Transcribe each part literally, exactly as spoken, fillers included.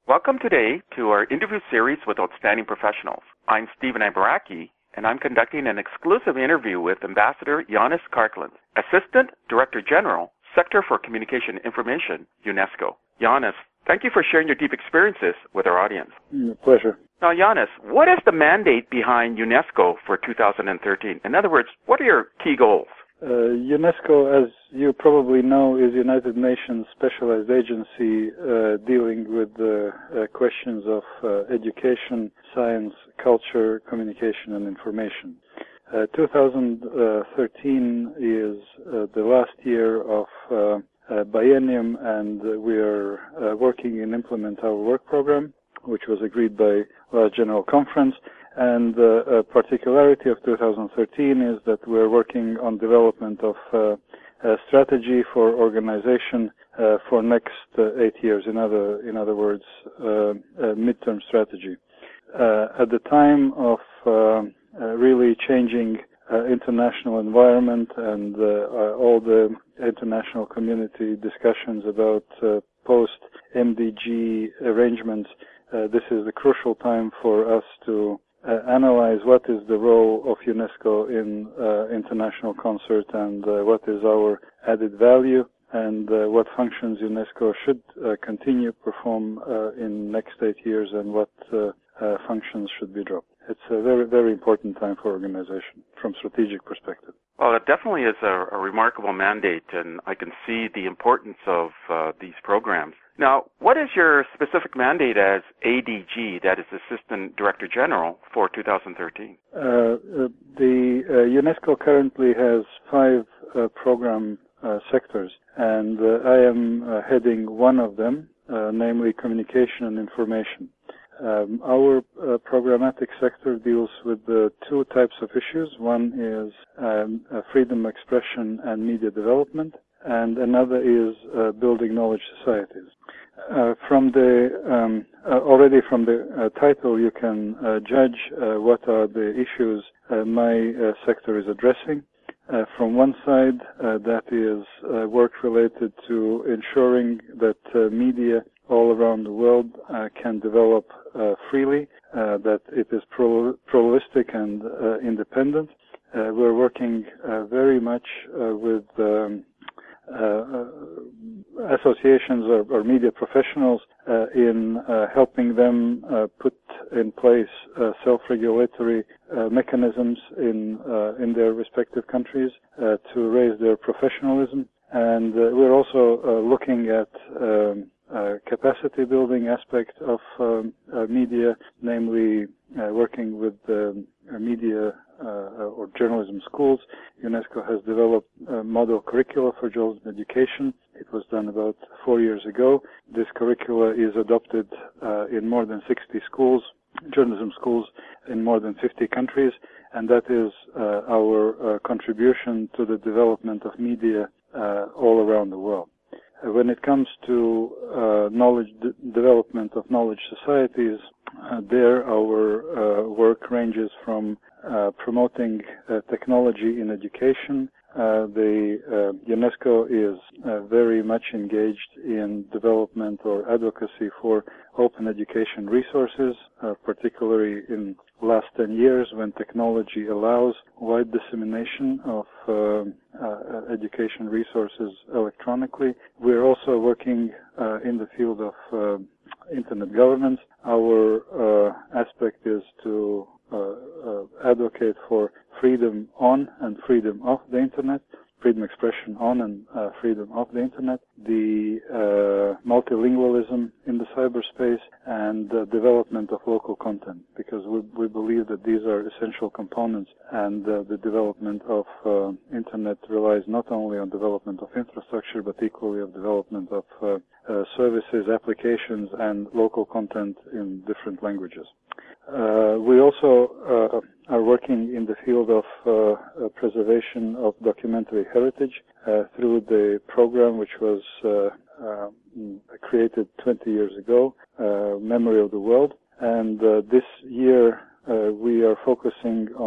Welcome today to our interview series with outstanding professionals. I'm Stephen Ambaraki, and I'm conducting an exclusive interview with Ambassador Janis Karklins, Assistant Director General, Sector for Communication Information, UNESCO. Janis, thank you for sharing your deep experiences with our audience. Mm, pleasure. Now, Janis, what is the mandate behind UNESCO for two thousand thirteen? In other words, what are your key goals? Uh, UNESCO, as you probably know, is United Nations specialized agency uh, dealing with the uh, questions of uh, education, science, culture, communication, and information. Uh, two thousand thirteen is uh, the last year of uh, uh, biennium, and we are uh, working in implement our work program, which was agreed by our General Conference. And uh, a particularity of two thousand thirteen is that we're working on development of uh, a strategy for organization uh, for next uh, eight years. In other, in other words, uh, a midterm strategy. Uh, at the time of uh, uh, really changing uh, international environment and uh, uh, all the international community discussions about uh, post-M D G arrangements, uh, this is the crucial time for us to Uh, analyze what is the role of UNESCO in uh, international concert and uh, what is our added value and uh, what functions UNESCO should uh, continue to perform uh, in next eight years and what uh, uh, functions should be dropped. It's a very, very important time for organization from strategic perspective. Well, it definitely is a, a remarkable mandate, and I can see the importance of uh, these programs. Now, what is your specific mandate as A D G, that is Assistant Director General, for two thousand thirteen? Uh, uh, the uh, UNESCO currently has five uh, program uh, sectors, and uh, I am uh, heading one of them, uh, namely communication and information. Um, our uh, programmatic sector deals with the two types of issues. One is um, uh, freedom of expression and media development, and another is uh, building knowledge societies. Uh, from the um, uh, already from the uh, title, you can uh, judge uh, what are the issues uh, my uh, sector is addressing. Uh, from one side, uh, that is uh, work related to ensuring that uh, media all around the world uh, can develop uh, freely, uh, that it is pro- pluralistic and uh, independent. Uh, we're working uh, very much uh, with um, uh, associations or, or media professionals uh, in uh, helping them uh, put in place uh, self-regulatory uh, mechanisms in uh, in their respective countries uh, to raise their professionalism. And uh, we're also uh, looking at um, uh, capacity building aspect of um, uh, media, namely uh, working with um, media Uh, or journalism schools. UNESCO has developed a model curricula for journalism education. It was done about four years ago. This curricula is adopted uh, in more than sixty schools, journalism schools in more than fifty countries, and that is uh, our uh, contribution to the development of media uh, all around the world. Uh, when it comes to uh, knowledge d- development of knowledge societies, uh, there our uh, work ranges from Uh, promoting uh, technology in education. Uh, the uh, UNESCO is uh, very much engaged in development or advocacy for open education resources, uh, particularly in last ten years when technology allows wide dissemination of uh, uh, education resources electronically. We're also working uh, in the field of uh, internet governance. Our uh, aspect is to Uh, uh, advocate for freedom on and freedom of the internet, freedom expression on and uh, freedom of the internet, the uh, multilingualism in the cyberspace, and the development of local content, because we, we believe that these are essential components, and uh, the development of uh, internet relies not only on development of infrastructure, but equally of development of uh, uh, services, applications, and local content in different languages. Uh, we also uh, are working in the field of uh, uh, preservation of documentary heritage uh, through the program which was uh, uh, created twenty years ago, uh, Memory of the World. And uh, this year uh, we are focusing on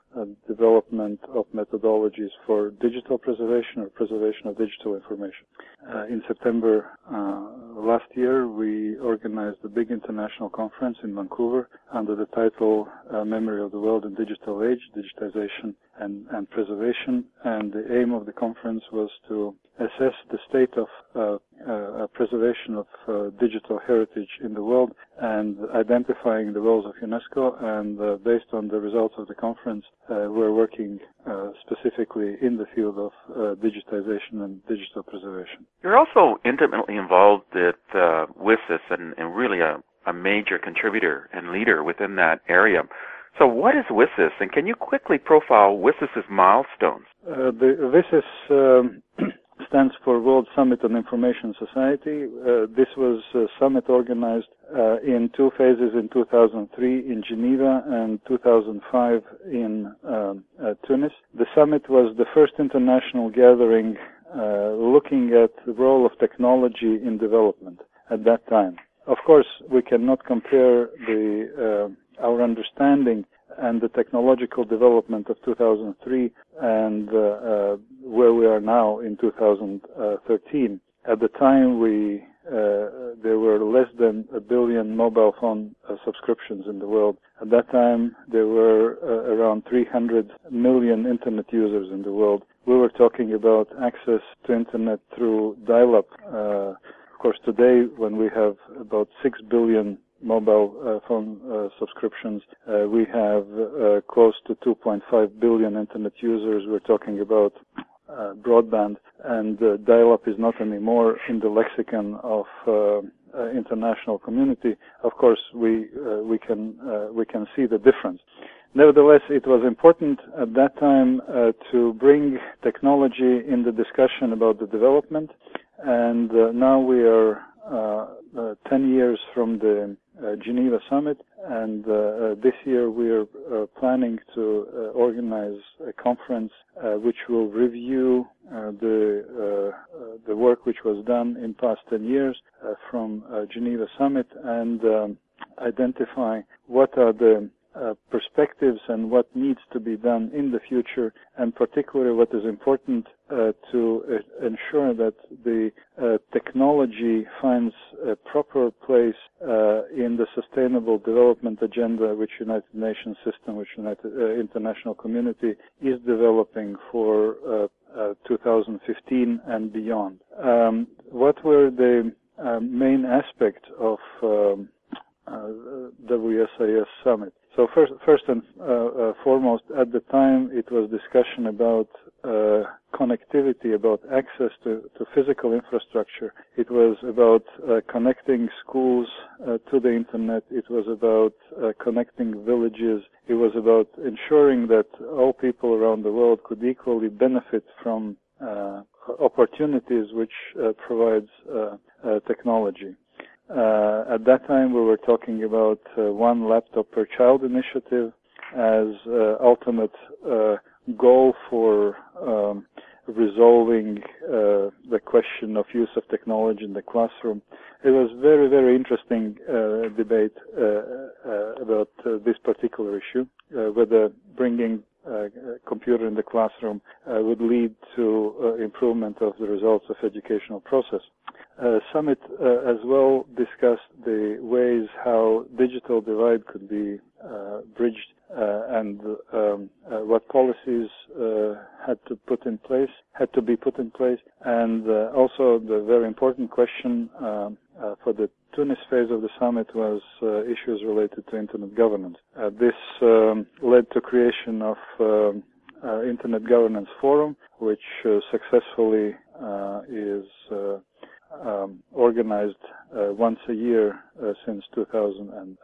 uh, development of methodologies for digital preservation or preservation of digital information. Uh, in September uh, last year, we organized a big international conference in Vancouver under the title uh, Memory of the World in Digital Age, Digitization and, and Preservation. And the aim of the conference was to assess the state of uh, uh, preservation of uh, digital heritage in the world and identifying the roles of UNESCO. And uh, based on the results of the conference, uh, we're working uh, specifically in the field of uh, digitization and digital preservation. You're also intimately involved with uh, WSIS and, and really a, a major contributor and leader within that area. So what is WSIS, and can you quickly profile WSIS's milestones? Uh, the WSIS um, stands for World Summit on Information Society. Uh, this was a summit organized uh, in two phases in two thousand three in Geneva and two thousand five in um, uh, Tunis. The summit was the first international gathering uh, looking at the role of technology in development at that time. Of course, we cannot compare the uh, our understanding and the technological development of two thousand three and uh, uh, where we are now in two thousand thirteen. At the time, we uh, there were less than a billion mobile phone uh, subscriptions in the world. At that time, there were uh, around three hundred million internet users in the world. We were talking about access to internet through dial-up. Uh, of course, today, when we have about six billion mobile uh, phone uh, subscriptions, uh, we have uh, close to two point five billion internet users. We're talking about uh, broadband, and uh, dial-up is not anymore in the lexicon of uh, uh, international community. Of course, we uh, we can uh, we can see the difference. Nevertheless, it was important at that time uh, to bring technology in the discussion about the development, and uh, now we are uh, uh, ten years from the uh, Geneva Summit, and uh, uh, this year we are uh, planning to uh, organize a conference uh, which will review uh, the uh, uh, the work which was done in past ten years uh, from uh, Geneva Summit, and um, identify what are the Uh, perspectives and what needs to be done in the future, and particularly what is important uh, to uh, ensure that the uh, technology finds a proper place uh, in the sustainable development agenda which United Nations system, which United uh, international community is developing for uh, uh, two thousand fifteen and beyond. Um, what were the uh, main aspects of um, uh, W S I S Summit? So first, first and uh, uh, foremost, at the time it was discussion about uh, connectivity, about access to, to physical infrastructure. It was about uh, connecting schools uh, to the internet. It was about uh, connecting villages. It was about ensuring that all people around the world could equally benefit from uh, opportunities which uh, provides uh, uh, technology. Uh, at that time, we were talking about uh, one laptop per child initiative as uh, ultimate uh, goal for um, resolving uh, the question of use of technology in the classroom. It was very, very interesting uh, debate uh, uh, about uh, this particular issue, uh, whether bringing Uh, computer in the classroom uh, would lead to uh, improvement of the results of educational process. Uh, Summit uh, as well discussed the ways how digital divide could be uh, bridged uh, and um, uh, what policies uh, had to put in place, had to be put in place, and uh, also the very important question uh, uh, for the Tunis phase of the summit was uh, issues related to internet governance. Uh, this um, led to creation of um, uh, Internet Governance Forum, which uh, successfully uh, is uh, um, organized uh, once a year uh, since two thousand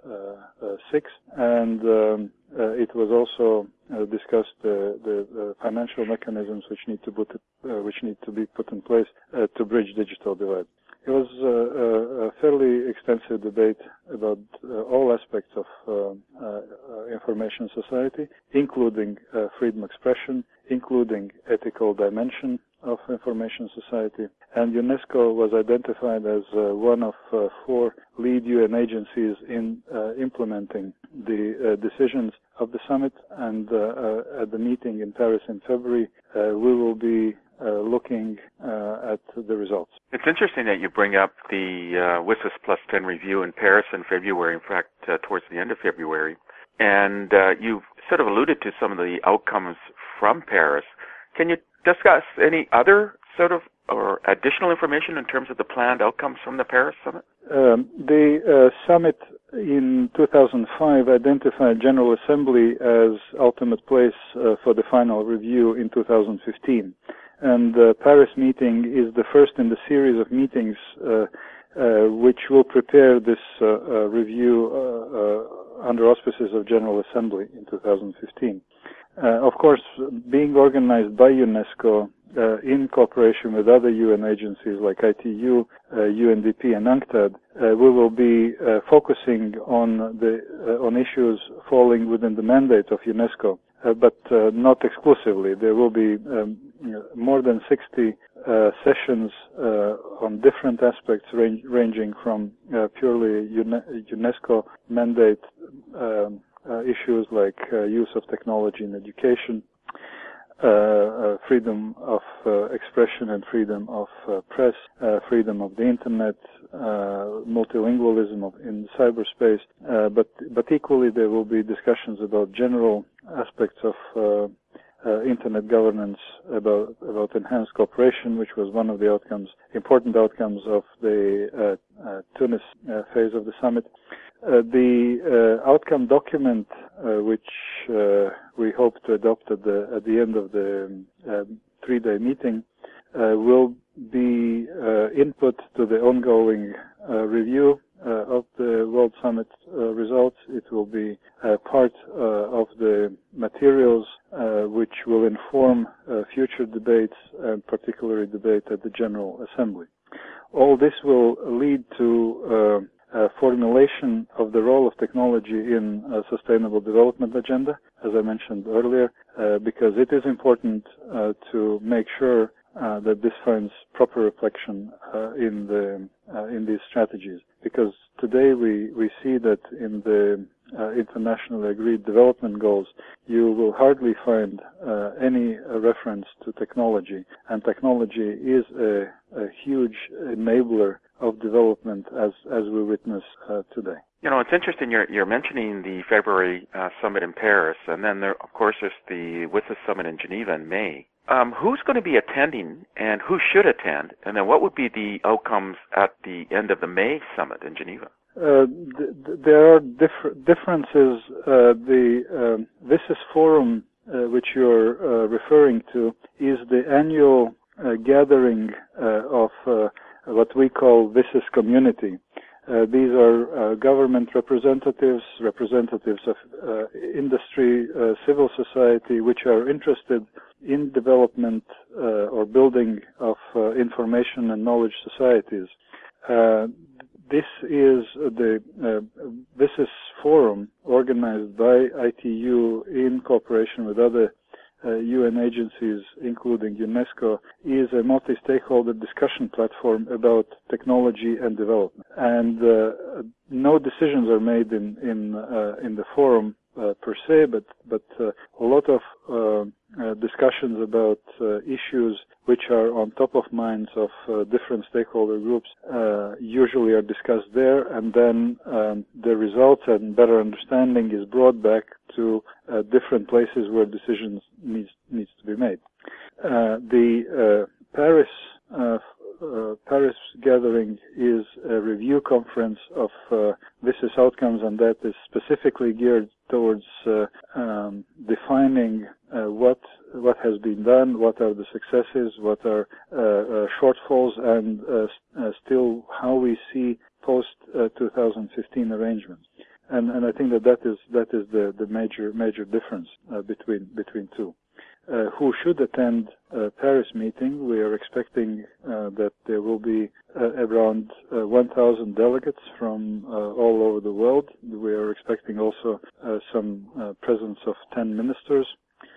six, and um, uh, it was also uh, discussed uh, the, the financial mechanisms which need to put uh, which need to be put in place uh, to bridge digital divide. It was uh, a fairly extensive debate about uh, all aspects of uh, uh, information society, including uh, freedom of expression, including ethical dimension of Information Society, and UNESCO was identified as uh, one of uh, four lead U N agencies in uh, implementing the uh, decisions of the summit. And uh, uh, at the meeting in Paris in February, uh, we will be uh, looking uh, at the results. It's interesting that you bring up the uh, WSIS Plus ten review in Paris in February, in fact, uh, towards the end of February. And uh, you've sort of alluded to some of the outcomes from Paris. Can you discuss any other sort of or additional information in terms of the planned outcomes from the Paris summit? Um, the uh, summit in two thousand five identified General Assembly as ultimate place uh, for the final review in two thousand fifteen. And the Paris meeting is the first in the series of meetings uh, uh, which will prepare this uh, uh, review uh, uh, under auspices of General Assembly in two thousand fifteen. Uh, of course, being organized by UNESCO uh, in cooperation with other U N agencies like I T U, uh, U N D P, and UNCTAD, uh, we will be uh, focusing on the uh, on issues falling within the mandate of UNESCO, uh, but uh, not exclusively. There will be um, more than sixty uh, sessions uh, on different aspects, range, ranging from uh, purely UNESCO mandate um, Uh, issues like uh, use of technology in education, uh, uh, freedom of uh, expression and freedom of uh, press, uh, freedom of the internet, uh, multilingualism of, in cyberspace, uh, but but equally there will be discussions about general aspects of uh, uh, internet governance, about about enhanced cooperation, which was one of the outcomes, important outcomes of the uh, uh, Tunis uh, phase of the summit. Uh, the uh, outcome document, uh, which uh, we hope to adopt at the at the end of the um, three-day meeting, uh, will be uh, input to the ongoing uh, review uh, of the World Summit uh, results. It will be uh, part uh, of the materials uh, which will inform uh, future debates, and particularly debate at the General Assembly. All this will lead to uh, Uh, formulation of the role of technology in a sustainable development agenda, as I mentioned earlier, uh, because it is important uh, to make sure uh, that this finds proper reflection uh, in the uh, in these strategies. Because today we we see that in the uh, internationally agreed development goals, you will hardly find uh, any uh, reference to technology, and technology is a, a huge enabler of development as as we witness uh, today. You know, it's interesting you're you're mentioning the February uh, summit in Paris, and then there, of course, there's the WSIS summit in Geneva in May. Um, who's going to be attending, and who should attend, and then what would be the outcomes at the end of the May summit in Geneva? Uh, th- th- there are diff- differences. Uh, the um, WSIS forum, uh, which you're uh, referring to, is the annual uh, gathering uh, of uh, what we call WSIS community. Uh, these are uh, government representatives, representatives of uh, industry, uh, civil society, which are interested in development uh, or building of uh, information and knowledge societies. Uh, this is the uh, WSIS forum organized by I T U in cooperation with other Uh, U N agencies, including UNESCO, is a multi-stakeholder discussion platform about technology and development. And uh, no decisions are made in in uh, in the forum uh, per se, but but uh, a lot of uh, uh, discussions about uh, issues which are on top of minds of uh, different stakeholder groups uh, usually are discussed there, and then um, the results and better understanding is brought back to uh, different places where decisions needs needs to be made. Uh, the uh, Paris uh, uh, Paris gathering is a review conference of uh, WSIS outcomes, and that is specifically geared towards uh, um, defining uh, what what has been done, what are the successes, what are uh, uh, shortfalls, and uh, uh, still how we see post uh, two thousand fifteen arrangements. And, and I think that that is that is the, the major major difference uh, between between two. Uh, who should attend uh, Paris meeting? We are expecting uh, that there will be uh, around uh, one thousand delegates from uh, all over the world. We are expecting also uh, some uh, presence of ten ministers.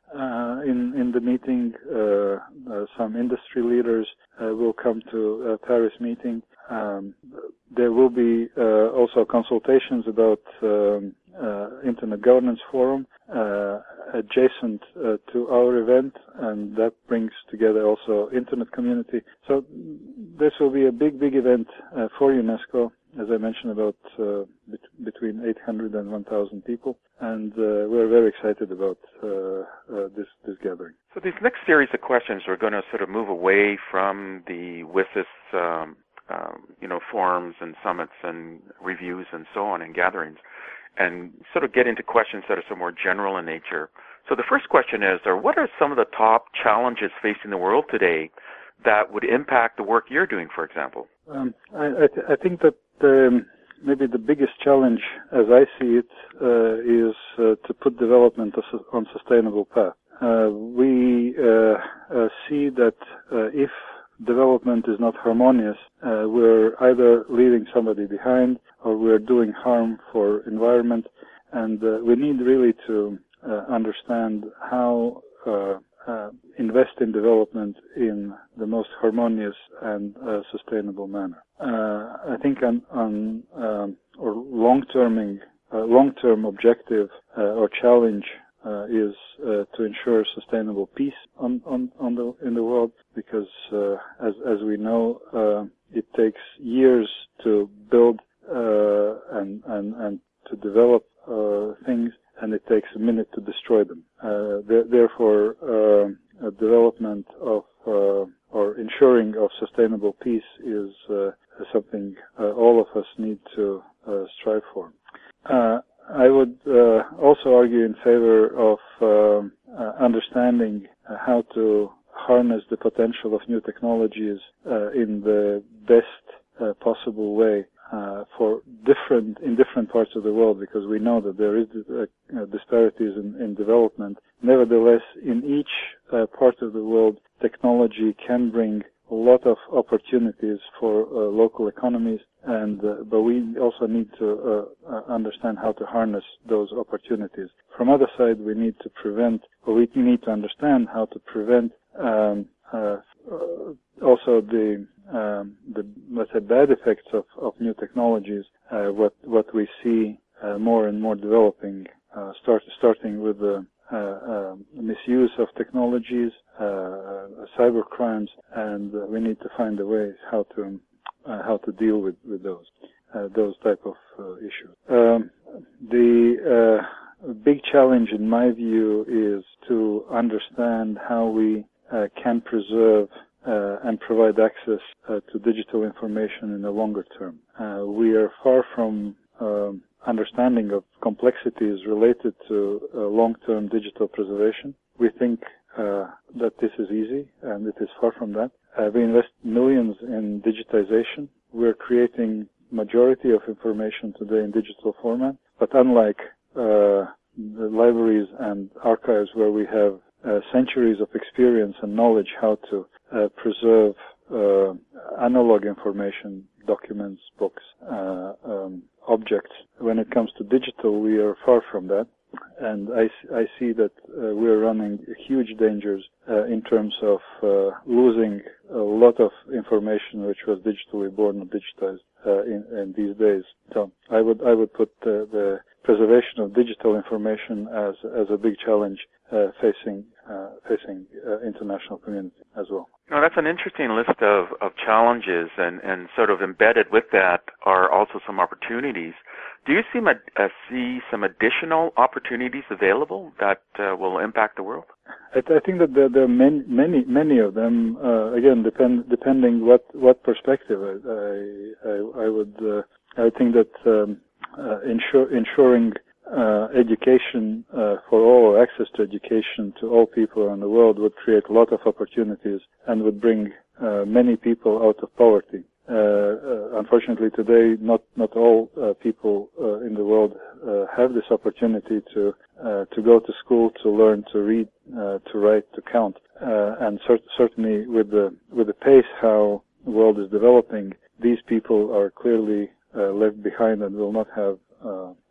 Uh, in, in the meeting, uh, uh, some industry leaders uh, will come to a Paris meeting. Um, there will be uh, also consultations about um, uh, Internet Governance Forum uh, adjacent uh, to our event, and that brings together also Internet community. So this will be a big, big event uh, for UNESCO. As I mentioned, about uh, bet- between eight hundred and one thousand people, and uh, we're very excited about uh, uh, this this gathering. So these next series of questions are going to sort of move away from the W I S S, um, um, you know, forums and summits and reviews and so on and gatherings, and sort of get into questions that are some more general in nature. So the first question is, or what are some of the top challenges facing the world today that would impact the work you're doing, for example? Um, I, I, th- I think that um, maybe the biggest challenge, as I see it, uh, is uh, to put development on a sustainable path. Uh, we uh, uh, see that uh, if development is not harmonious, uh, we're either leaving somebody behind or we're doing harm for environment, and uh, we need really to uh, understand how uh, Uh, invest in development in the most harmonious and uh, sustainable manner. Uh, I think on, on um, or long-terming, uh, long-term objective uh, or challenge uh, is uh, to ensure sustainable peace on, on, on the in the world, because uh, as as we know, uh, it takes years to build uh, and and and to develop uh, things, and it takes a minute to destroy them. Uh, th- therefore, uh, a development of uh, or ensuring of sustainable peace is uh, something uh, all of us need to uh, strive for. Uh, I would uh, also argue in favor of um, uh, understanding uh, how to harness the potential of new technologies uh, in the best uh, possible way. Uh, for different in different parts of the world, because we know that there is uh, uh, disparities in, in development. Nevertheless, in each uh, part of the world, technology can bring a lot of opportunities for uh, local economies, and uh, but we also need to uh, uh, understand how to harness those opportunities. From other side, we need to prevent, or we need to understand how to prevent um, uh, uh, also the Um, the, let's say, bad effects of, of new technologies, uh, what what we see uh, more and more developing, uh, start, starting with the uh, uh, misuse of technologies, uh, cyber crimes, and uh, we need to find a way how to uh, how to deal with with those uh, those type of uh, issues. Um, the uh, big challenge, in my view, is to understand how we uh, can preserve Uh, and provide access uh, to digital information in the longer term. Uh, we are far from um, understanding of complexities related to uh, long-term digital preservation. We think uh, that this is easy, and it is far from that. Uh, we invest millions in digitization. We're creating majority of information today in digital format, but unlike uh, the libraries and archives where we have uh, centuries of experience and knowledge how to Uh, preserve uh, analog information, documents, books, uh, um, objects. When it comes to digital, we are far from that, and I, I see that uh, we are running huge dangers uh, in terms of uh, losing a lot of information which was digitally born or digitized uh, in, in these days. So I would I would put uh, the preservation of digital information as as a big challenge uh, facing uh, facing uh, international community as well. Now, that's an interesting list of, of challenges, and, and sort of embedded with that are also some opportunities. Do you see, uh, see some additional opportunities available that uh, will impact the world? I, I think that there, there are many, many, many of them. Uh, again, depend, depending what what perspective. I I, I would uh, I think that um, uh, ensure, ensuring uh, education uh, for all, or access to education to all people around the world would create a lot of opportunities and would bring uh, many people out of poverty. Uh, uh, unfortunately, today, not not all uh, people uh, in the world uh, have this opportunity to uh, to go to school, to learn to read, uh, to write, to count, uh, and cert- certainly with the with the pace how the world is developing, these people are clearly uh, left behind and will not have uh,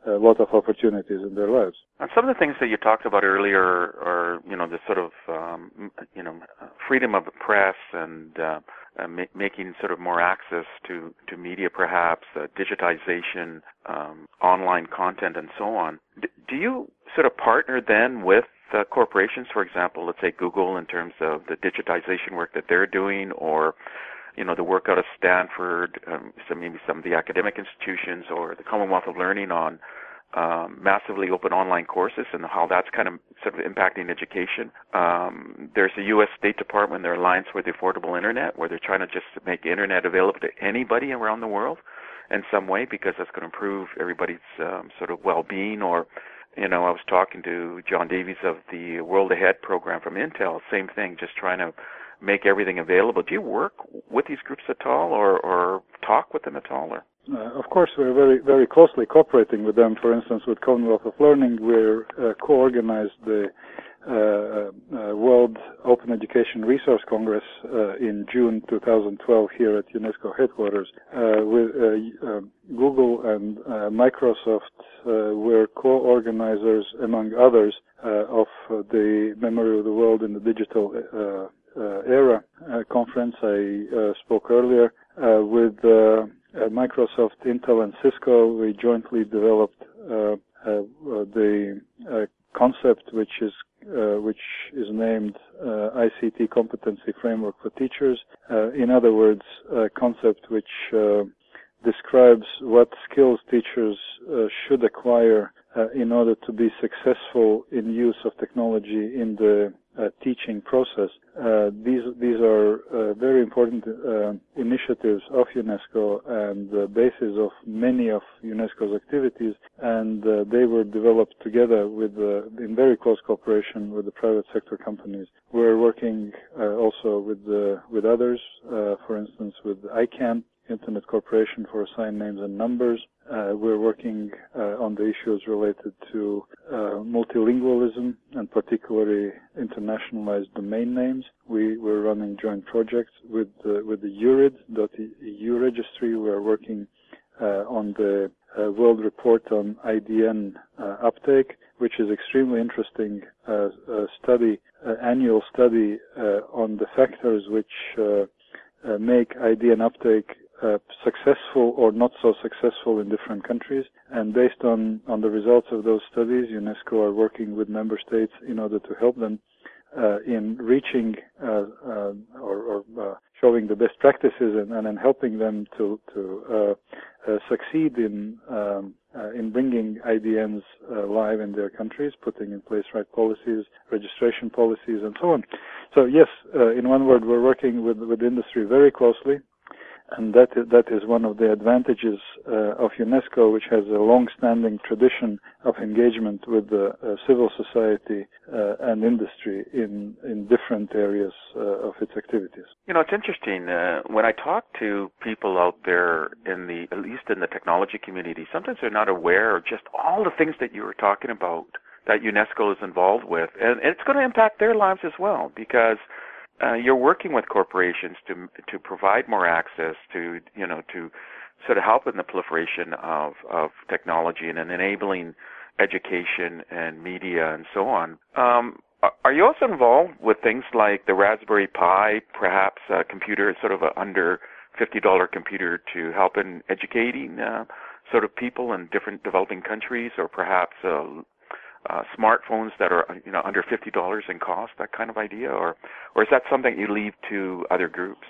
a lot of opportunities in their lives. And some of the things that you talked about earlier are, you know, the sort of, um, you know, freedom of the press and uh, uh, ma- making sort of more access to, to media, perhaps, uh, digitization, um, online content, and so on. D- do you sort of partner then with uh, corporations, for example, let's say Google, in terms of the digitization work that they're doing, or you know, the work out of Stanford, um, some, maybe some of the academic institutions, or the Commonwealth of Learning on um, massively open online courses and how that's kind of sort of impacting education. Um, there's a U S State Department, their Alliance for the Affordable Internet, where they're trying to just make internet available to anybody around the world in some way, because that's going to improve everybody's um, sort of well-being. Or, you know, I was talking to John Davies of the World Ahead program from Intel, same thing, just trying to make everything available. Do you work with these groups at all, or, or talk with them at all? Or? Uh, of course, we're very, very closely cooperating with them. For instance, with Commonwealth of Learning, we're uh, co-organized the uh, uh, World Open Education Resource Congress uh, in June two thousand twelve here at UNESCO headquarters. Uh, with uh, uh, Google and uh, Microsoft, uh, we're co-organizers, among others, uh, of uh, the Memory of the World in the Digital uh, uh, Era uh, conference I uh, spoke earlier. Uh, with uh, uh, Microsoft, Intel, and Cisco, we jointly developed uh, uh, the uh, concept which is uh, which is named uh, I C T Competency Framework for Teachers. Uh, in other words, a concept which uh, describes what skills teachers uh, should acquire uh, in order to be successful in use of technology in the uh, teaching process. Uh, these these are uh, very important uh, initiatives of UNESCO and the basis of many of UNESCO's activities, and uh, they were developed together with uh, in very close cooperation with the private sector companies. We're working uh, also with uh, with others, uh, for instance, with I CANN, Internet Corporation for Assigned Names and Numbers. Uh, we're working uh, on the issues related to uh, multilingualism and particularly internationalized domain names. We, we're running joint projects with uh, with the U R I D dot E U registry. We're working uh, on the uh, World Report on I D N uh, uptake, which is extremely interesting uh, uh, study, uh, annual study uh, on the factors which uh, uh, make I D N uptake Uh, successful or not so successful in different countries. And based on, on the results of those studies, UNESCO are working with member states in order to help them uh, in reaching uh, uh, or, or uh, showing the best practices and, and in helping them to, to uh, uh, succeed in um, uh, in bringing I D Ns uh, live in their countries, putting in place right policies, registration policies, and so on. So yes, uh, in one word, we're working with, with industry very closely. And that is, that is one of the advantages uh, of UNESCO, which has a long-standing tradition of engagement with the uh, civil society uh, and industry in, in different areas uh, of its activities. You know, it's interesting. Uh, when I talk to people out there, in the at least in the technology community, sometimes they're not aware of just all the things that you were talking about that UNESCO is involved with. And it's going to impact their lives as well, because Uh, you're working with corporations to to provide more access to, you know, to sort of help in the proliferation of, of technology and in enabling education and media and so on. Um, are you also involved with things like the Raspberry Pi, perhaps a computer, sort of a under fifty dollars computer to help in educating uh, sort of people in different developing countries, or perhaps uh, Uh, smartphones that are, you know, under fifty dollars in cost, that kind of idea, or or is that something you leave to other groups?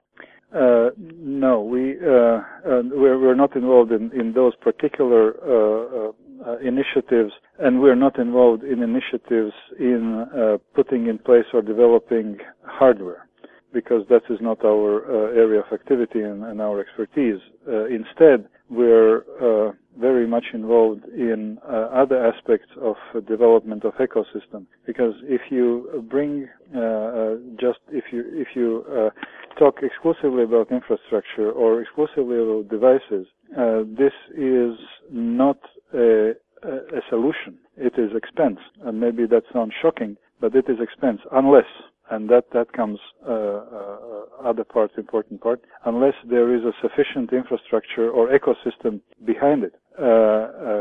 Uh, no, we uh, uh, we're, we're not involved in, in those particular uh, uh, initiatives, and we're not involved in initiatives in uh, putting in place or developing hardware, because that is not our uh, area of activity and, and our expertise. Uh, instead, we're uh, very much involved in uh, other aspects of uh, development of ecosystem, because if you bring uh, uh, just if you if you uh, talk exclusively about infrastructure or exclusively about devices, uh, this is not a, a solution. It is expense, and maybe that sounds shocking, but it is expense unless. And that, that comes, uh, uh, other part, important part, unless there is a sufficient infrastructure or ecosystem behind it. Uh, uh,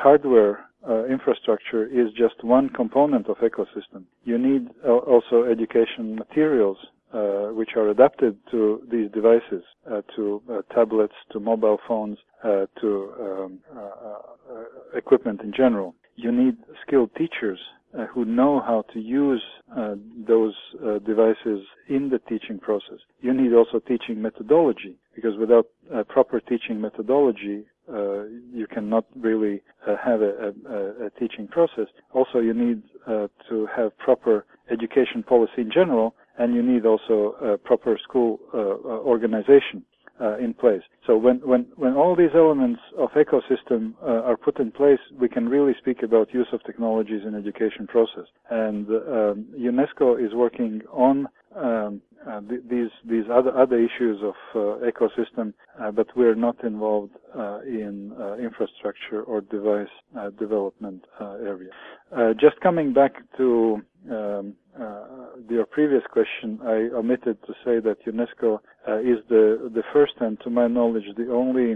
hardware uh, infrastructure is just one component of ecosystem. You need uh, also education materials uh, which are adapted to these devices, uh, to uh, tablets, to mobile phones, uh, to um, uh, uh, equipment in general. You need skilled teachers uh, who know how to use uh, those uh, devices in the teaching process. You need also teaching methodology, because without uh, proper teaching methodology, uh, you cannot really uh, have a, a, a teaching process. Also, you need uh, to have proper education policy in general, and you need also a proper school uh, organization Uh, in place. So when, when, when all these elements of ecosystem uh, are put in place, we can really speak about use of technologies in education process. And um, UNESCO is working on um, uh, th- these these other other issues of uh, ecosystem, uh, but we're not involved uh, in uh, infrastructure or device uh, development uh, area. Uh, just coming back to um, uh, your previous question, I omitted to say that UNESCO uh, is the the first and, to my knowledge, the only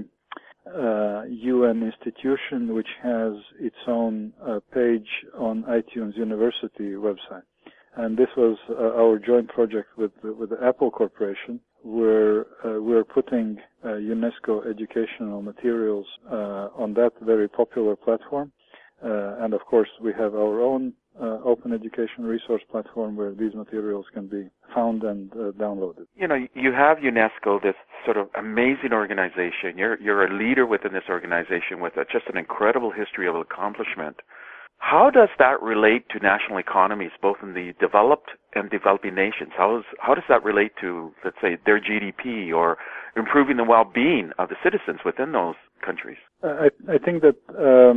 uh, U N institution which has its own uh, page on iTunes University website. And this was uh, our joint project with with the Apple Corporation, where uh, we're putting uh, UNESCO educational materials uh, on that very popular platform. Uh, and of course, we have our own uh, open education resource platform where these materials can be found and uh, downloaded. You know, you have UNESCO, this sort of amazing organization. You're you're a leader within this organization with a, just an incredible history of accomplishment. How does that relate to national economies, both in the developed and developing nations? How is how does that relate to, let's say, their G D P or improving the well-being of the citizens within those countries? I, I think that um,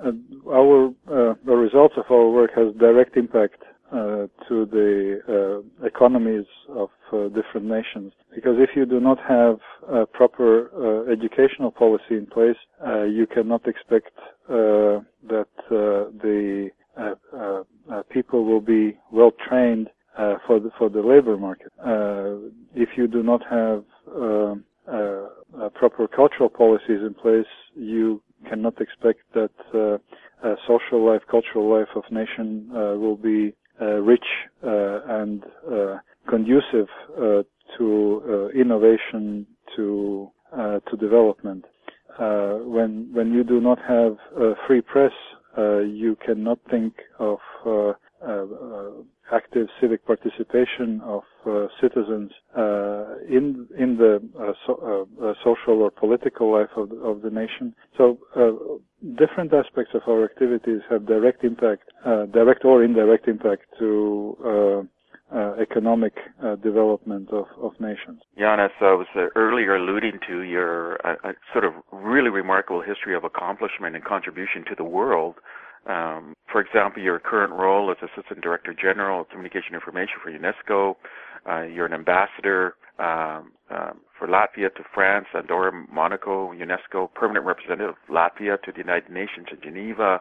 uh, our uh, the results of our work has direct impact uh, to the uh, economies of uh, different nations. Because if you do not have a proper uh, educational policy in place, uh, you cannot expect uh, that uh, the uh, uh, uh, people will be well trained uh, for the for the labor market. Uh, if you do not have uh, uh, uh, proper cultural policies in place, you cannot expect that uh, uh, social life, cultural life of nation uh, will be uh, rich uh, and uh, conducive uh, to uh, innovation, to uh, to development. Uh, when when you do not have a free press, uh, you cannot think of uh, uh, uh, active civic participation of uh, citizens uh, in in the uh, so, uh, uh, social or political life of the, of the nation. So uh, different aspects of our activities have direct impact, uh, direct or indirect impact to uh, uh, economic uh, development of, of nations. Janis, I was uh, earlier alluding to your uh, uh, sort of really remarkable history of accomplishment and contribution to the world. Um, for example, your current role as Assistant Director General of Communication Information for UNESCO. Uh, you're an ambassador um, um, for Latvia to France, Andorra, Monaco, UNESCO, permanent representative of Latvia to the United Nations in Geneva,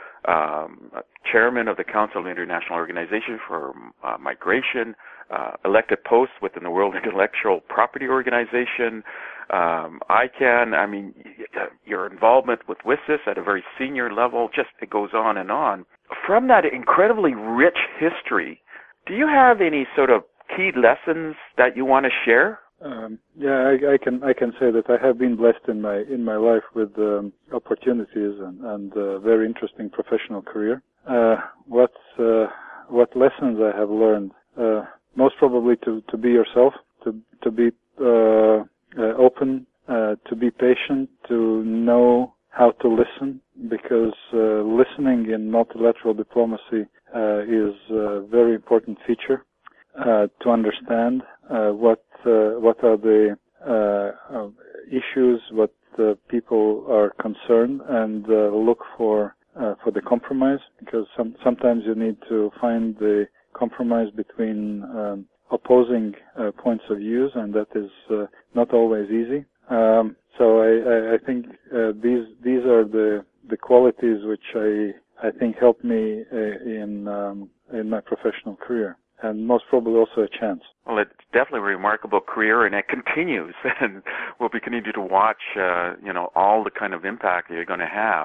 um, chairman of the Council of International Organization for uh, Migration, uh, elected post within the World Intellectual Property Organization, um, I CAN. I mean, your involvement with W I S I S at a very senior level, just it goes on and on. From that incredibly rich history, do you have any sort of key lessons that you want to share? Um, yeah, I, I can I can say that I have been blessed in my in my life with um, opportunities and, and a very interesting professional career. Uh, what uh, what lessons I have learned? Uh, most probably to, to be yourself, to to be uh, uh, open, uh, to be patient, to know how to listen, because uh, listening in multilateral diplomacy uh, is a very important feature. Uh, to understand uh, what uh, what are the uh, uh, issues, what uh, people are concerned, and uh, look for uh, for the compromise. Because some, sometimes you need to find the compromise between um, opposing uh, points of views, and that is uh, not always easy. Um, so I, I, I think uh, these these are the the qualities which I I think helped me uh, in um, in my professional career. And most probably also a chance. Well, it's definitely a remarkable career, and it continues, and we'll be continuing to watch, uh, you know, all the kind of impact that you're going to have.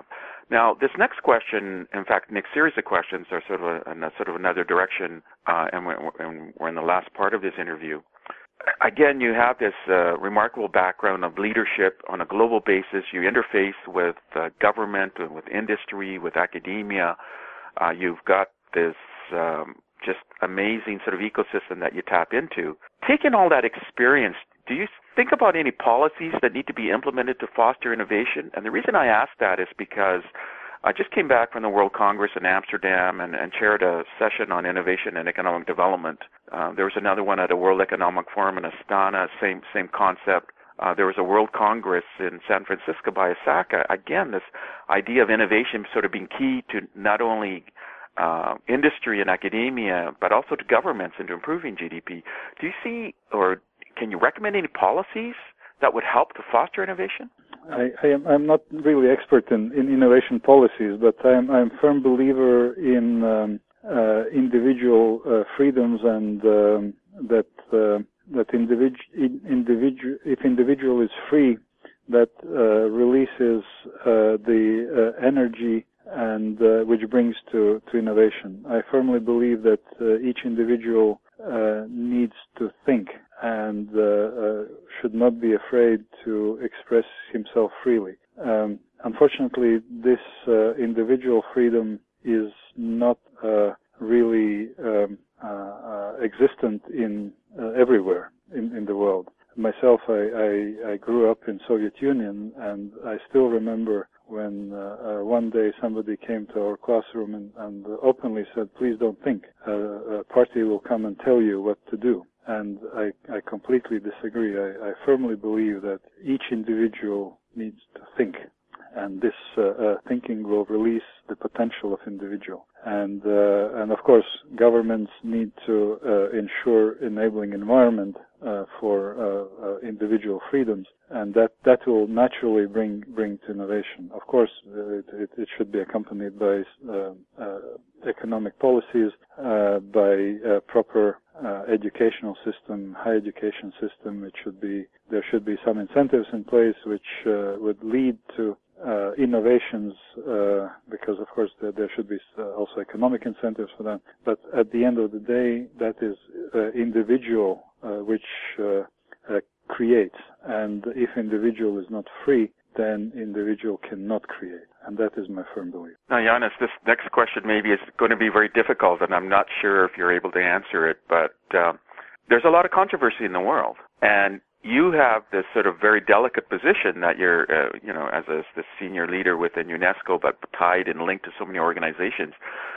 Now, this next question, in fact, next series of questions are sort of a, a sort of another direction, uh, and, we're, and we're in the last part of this interview. Again, you have this uh, remarkable background of leadership on a global basis. You interface with uh, government, with industry, with academia. Uh, you've got this um, just amazing sort of ecosystem that you tap into. Taking all that experience, do you think about any policies that need to be implemented to foster innovation? And the reason I ask that is because I just came back from the World Congress in Amsterdam and, and chaired a session on innovation and economic development. Uh, there was another one at the World Economic Forum in Astana, same same concept. Uh, there was a World Congress in San Francisco by Osaka. Again, this idea of innovation sort of being key to not only uh, industry and academia, but also to governments and to improving G D P. Do you see, or can you recommend any policies that would help to foster innovation? I, I am, I'm not really expert in, in innovation policies, but I'm, I'm a firm believer in um, uh, individual uh, freedoms and um, that uh, that individual individual if individual is free, that uh, releases uh, the uh, energy and uh, which brings to, to innovation. I firmly believe that uh, each individual uh, needs to think and uh, uh, should not be afraid to express himself freely. Um, unfortunately, this uh, individual freedom is not uh, really um, uh, uh, existent in uh, everywhere in, in the world. Myself, I, I, I grew up in Soviet Union, and I still remember when uh, uh, one day somebody came to our classroom and, and openly said, "Please don't think. Uh, a party will come and tell you what to do." And I, I completely disagree. I, I firmly believe that each individual needs to think, and this uh, uh, thinking will release the potential of individual. And uh, and of course, governments need to uh, ensure enabling environment uh, for uh, uh, individual freedoms, and that that will naturally bring bring to innovation. Of course, uh, it, it, it should be accompanied by uh, uh, economic policies, uh, by uh, proper uh, educational system, high education system. It should be there should be some incentives in place which uh, would lead to uh, innovations, uh, because of course there, there should be uh, also economic incentives for that. But at the end of the day, that is uh, individual uh, which uh, uh, creates, and if individual is not free, then individual cannot create, and that is my firm belief. Now, Janis, this next question maybe is going to be very difficult, and I'm not sure if you're able to answer it, but um, there's a lot of controversy in the world, and you have this sort of very delicate position that you're, uh, you know, as a the senior leader within UNESCO, but tied and linked to so many organizations.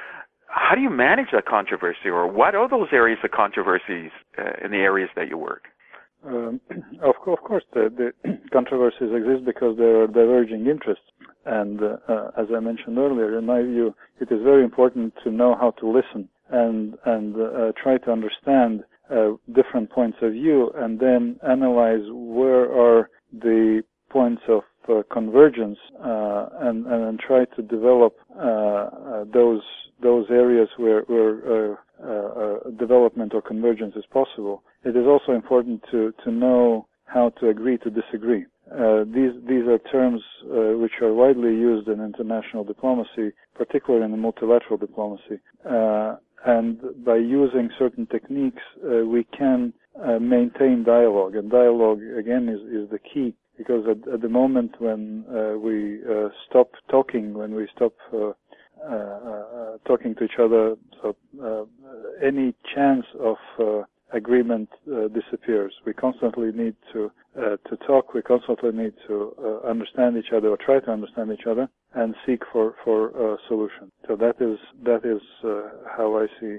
How do you manage that controversy, or what are those areas of controversies uh, in the areas that you work? Um, of, of course, the, the controversies exist because there are diverging interests. And uh, uh, as I mentioned earlier, in my view, it is very important to know how to listen and and uh, try to understand uh, different points of view, and then analyze where are the points of uh, convergence, uh, and and try to develop uh, uh, those those areas where where uh, uh, uh, development or convergence is possible. It is also important to, to know how to agree to disagree. Uh, these these are terms uh, which are widely used in international diplomacy, particularly in multilateral diplomacy. Uh, and by using certain techniques, uh, we can uh, maintain dialogue. And dialogue, again, is, is the key, because at, at the moment when uh, we uh, stop talking, when we stop uh, uh, uh, talking to each other, so uh, any chance of uh, agreement uh, disappears. We constantly need to uh, to talk. We constantly need to uh, understand each other, or try to understand each other, and seek for for a solution. So that is that is uh, how I see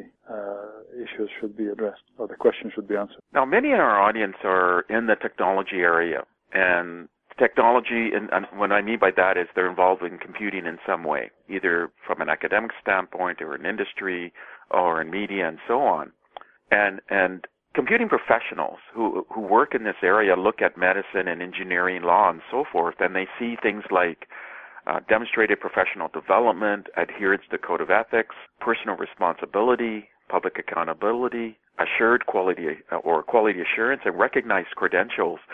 uh, issues should be addressed, or the question should be answered. Now, many in our audience are in the technology area, and technology, and, and what I mean by that is they're involved in computing in some way, either from an academic standpoint, or in industry, or in media, and so on. And and computing professionals who who work in this area look at medicine and engineering, law, and so forth, and they see things like uh, demonstrated professional development, adherence to code of ethics, personal responsibility, public accountability, assured quality uh, or quality assurance, and recognized credentials.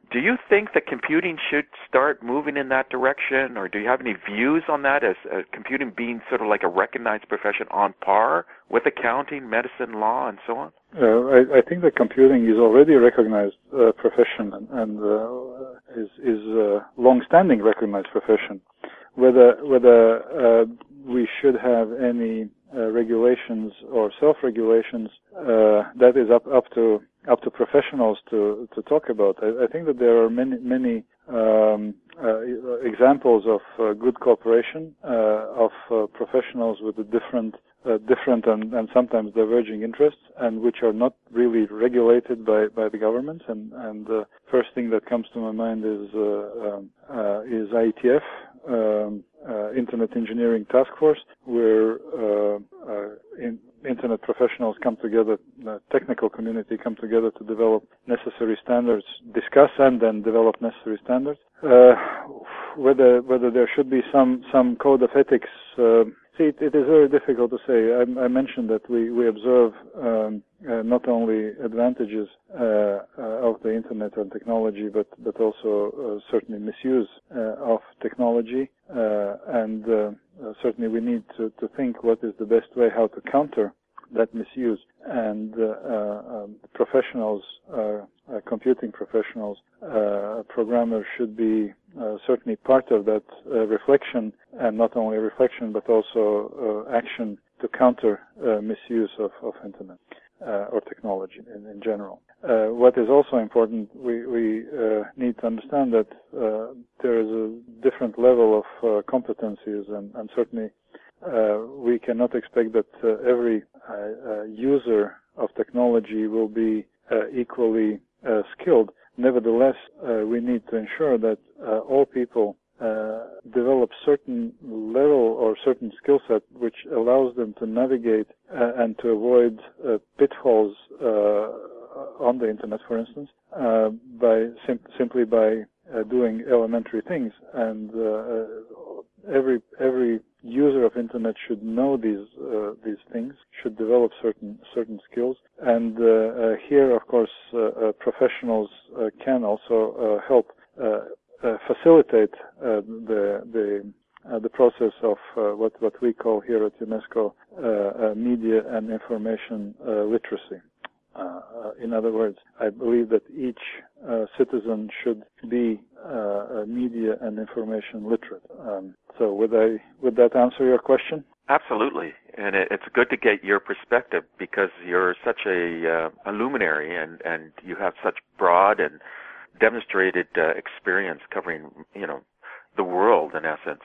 Do you think that computing should start moving in that direction, or do you have any views on that as uh, computing being sort of like a recognized profession on par with accounting, medicine, law, and so on? Uh, I, I think that computing is already a recognized uh, profession and, and uh, is, is a long-standing recognized profession. Whether whether uh, we should have any uh, regulations or self-regulations, uh, that is up up to up to professionals to to talk about. I, I think that there are many many um, uh, examples of uh, good cooperation uh, of uh, professionals with a different uh, different and, and sometimes diverging interests, and which are not really regulated by, by the governments. And and the first thing that comes to my mind is uh, um, uh, is I E T F. Um, uh, Internet Engineering Task Force, where uh, uh, in, internet professionals come together, the technical community come together to develop necessary standards, discuss and then develop necessary standards. Uh, whether whether there should be some some code of ethics. Uh, See, it, it is very difficult to say. I, I mentioned that we, we observe um, uh, not only advantages uh, uh, of the internet and technology, but, but also uh, certainly misuse uh, of technology. Uh, and uh, uh, certainly we need to, to think what is the best way how to counter that misuse. And uh, uh, um, professionals, uh, uh, computing professionals, uh, programmers should be uh, certainly part of that uh, reflection, and not only reflection but also uh, action to counter uh, misuse of, of internet uh, or technology in, in general. Uh, what is also important, we, we uh, need to understand that uh, there is a different level of uh, competencies, and, and certainly uh, we cannot expect that uh, every uh, uh, user of technology will be uh, equally uh, skilled. Nevertheless, uh, we need to ensure that uh, all people uh, develop certain level or certain skill set which allows them to navigate uh, and to avoid uh, pitfalls uh, on the internet, for instance, uh, by sim- simply by uh, doing elementary things. And uh, every every user of internet should know these uh, these things, should develop certain certain skills. And uh, uh, here, of course, uh, uh, professionals uh, can also uh, help uh, uh, facilitate uh, the the uh, the process of uh, what what we call here at UNESCO uh, uh, media and information uh, literacy. Uh, in other words, I believe that each uh, citizen should be uh, media and information literate. Um, so would I, would that answer your question? Absolutely. And it, it's good to get your perspective because you're such a, uh, a luminary and, and you have such broad and demonstrated uh, experience covering, you know, the world in essence.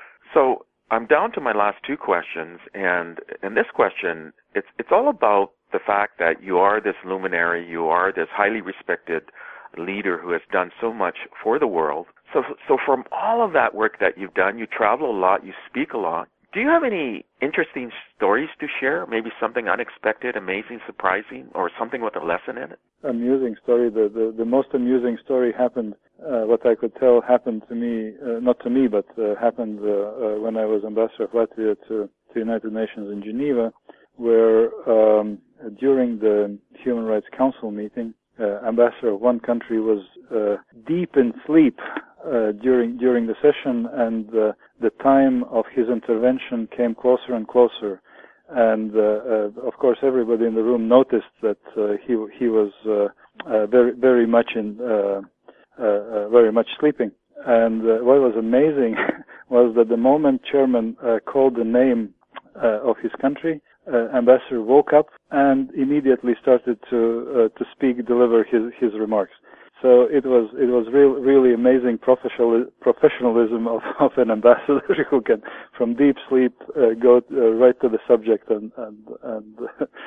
So I'm down to my last two questions, and in this question, it's it's all about the fact that you are this luminary, you are this highly respected leader who has done so much for the world. So, so from all of that work that you've done, you travel a lot, you speak a lot. Do you have any interesting stories to share? Maybe something unexpected, amazing, surprising, or something with a lesson in it? Amusing story. The the, the most amusing story happened. Uh, what I could tell happened to me, uh, not to me, but uh, happened uh, uh, when I was ambassador of Latvia to the United Nations in Geneva, where um, during the Human Rights Council meeting, uh, ambassador of one country was uh, deep in sleep uh, during during the session, and uh, the time of his intervention came closer and closer. And uh, uh, of course, everybody in the room noticed that uh, he he was uh, uh, very very much in uh, uh, uh, very much sleeping. And uh, what was amazing was that the moment chairman uh, called the name uh, of his country, uh, ambassador woke up and immediately started to uh, to speak, deliver his his remarks. So it was it was real, really amazing professional, professionalism of, of an ambassador who can, from deep sleep, uh, go uh, right to the subject and and and,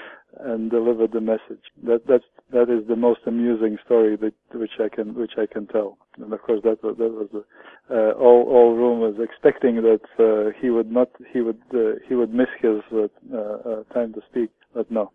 and deliver the message. That that's that is the most amusing story that which I can which I can tell. And of course that was that was the, uh, all all room was expecting that uh, he would not he would uh, he would miss his uh, uh, time to speak, but no.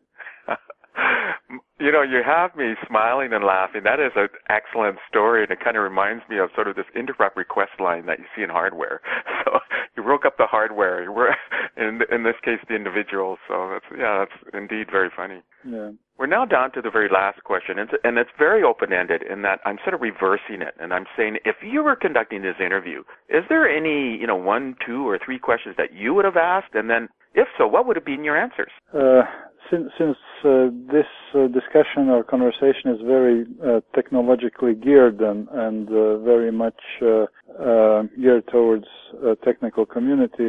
You know, you have me smiling and laughing. That is an excellent story, and it kind of reminds me of sort of this interrupt request line that you see in hardware. So you broke up the hardware. We're, in in this case, the individual. So that's yeah, that's indeed very funny. Yeah. We're now down to the very last question, and, and it's very open-ended in that I'm sort of reversing it, and I'm saying, if you were conducting this interview, is there any, you know, one, two, or three questions that you would have asked, and then, if so, what would have been your answers? Uh, since since uh, this uh, discussion or conversation is very uh, technologically geared and, and uh, very much uh, uh, geared towards a technical community,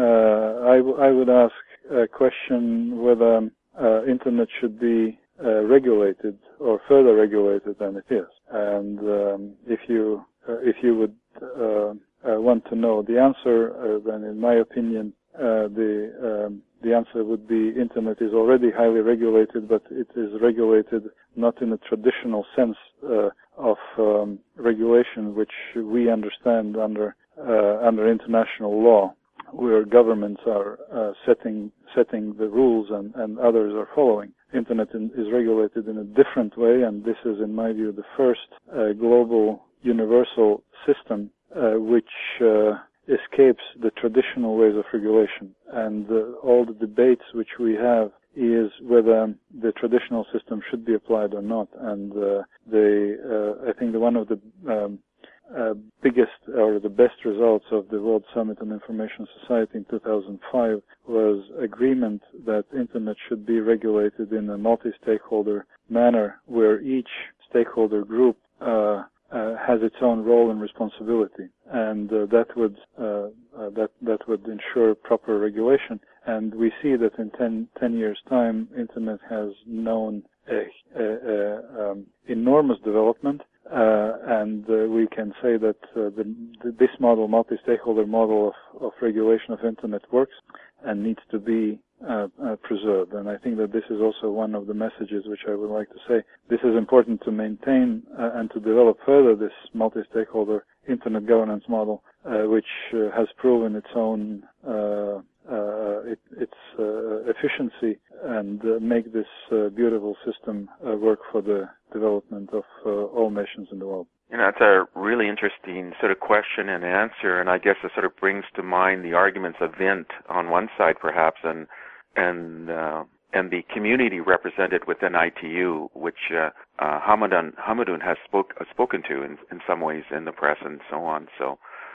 uh, I, w- I would ask a question whether um, Uh, internet should be uh, regulated or further regulated than it is. And um, if you uh, if you would uh, uh, want to know the answer, uh, then in my opinion, uh, the um, the answer would be internet is already highly regulated, but it is regulated not in a traditional sense uh, of um, regulation, which we understand under uh, under international law, where governments are uh, setting setting the rules and, and others are following. Internet in, is regulated in a different way, and this is, in my view, the first uh, global universal system uh, which uh, escapes the traditional ways of regulation. And uh, all the debates which we have is whether the traditional system should be applied or not. And uh, they, uh, I think the one of the um, Uh, biggest or the best results of the World Summit on Information Society in two thousand five was agreement that internet should be regulated in a multi-stakeholder manner where each stakeholder group uh, uh, has its own role and responsibility, and uh, that would uh, uh, that that would ensure proper regulation. And we see that in ten, ten years' time, internet has known a, a, a um, enormous development. Uh, and uh, we can say that uh, the, the, this model, multi-stakeholder model of, of regulation of internet works and needs to be uh, uh, preserved. And I think that this is also one of the messages which I would like to say. This is important to maintain uh, and to develop further this multi-stakeholder internet governance model, uh, which uh, has proven its own uh, uh, it, its uh, efficiency and uh, make this uh, beautiful system uh, work for the development of uh, all nations in the world. You know, it's a really interesting sort of question and answer, and I guess it sort of brings to mind the arguments of Vint on one side, perhaps, and and uh, and the community represented within I T U, which uh, uh, Hamadoun Hamadoun has spoke uh, spoken to in in some ways in the press and so on. So.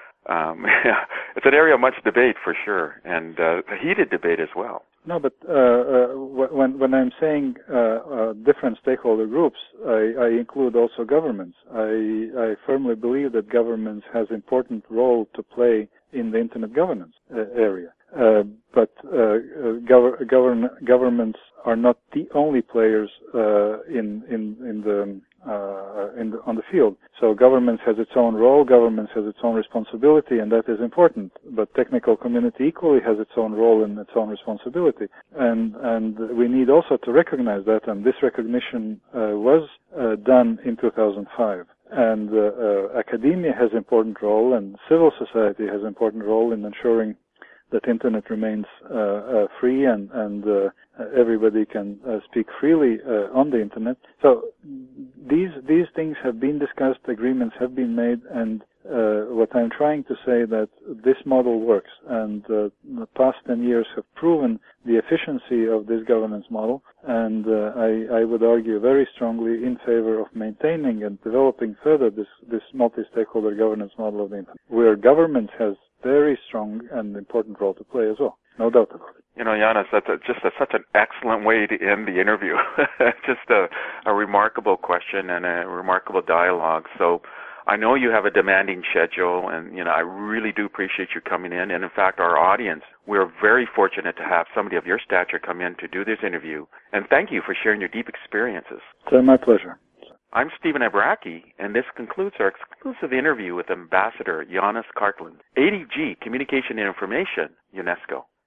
Um, it's an area of much debate for sure, and uh, a heated debate as well. No, but uh, uh, when when I'm saying uh, uh, different stakeholder groups, I, I include also governments. I, I firmly believe that governments has important role to play in the internet governance uh, area. Uh, but uh, gov- govern governments are not the only players uh, in in in the Uh, in the, on the field. So government has its own role, government has its own responsibility, and that is important. But technical community equally has its own role and its own responsibility. And and we need also to recognize that, and this recognition uh, was uh, done in two thousand five. And uh, uh, academia has important role, and civil society has important role in ensuring that internet remains uh, uh, free and, and uh, everybody can uh, speak freely uh, on the internet. So these these things have been discussed, agreements have been made, and uh, what I'm trying to say that this model works. And uh, the past ten years have proven the efficiency of this governance model, and uh, I, I would argue very strongly in favor of maintaining and developing further this, this multi-stakeholder governance model of the internet, where government has very strong and important role to play as well. No doubt about it. You know, Janis, that's a, just a, such an excellent way to end the interview. Just a, a remarkable question and a remarkable dialogue. So I know you have a demanding schedule, and, you know, I really do appreciate you coming in. And, in fact, our audience, we're very fortunate to have somebody of your stature come in to do this interview. And thank you for sharing your deep experiences. It's my pleasure. I'm Stephen Abraki, and this concludes our exclusive interview with Ambassador Janis Karklins, A D G Communication and Information, UNESCO.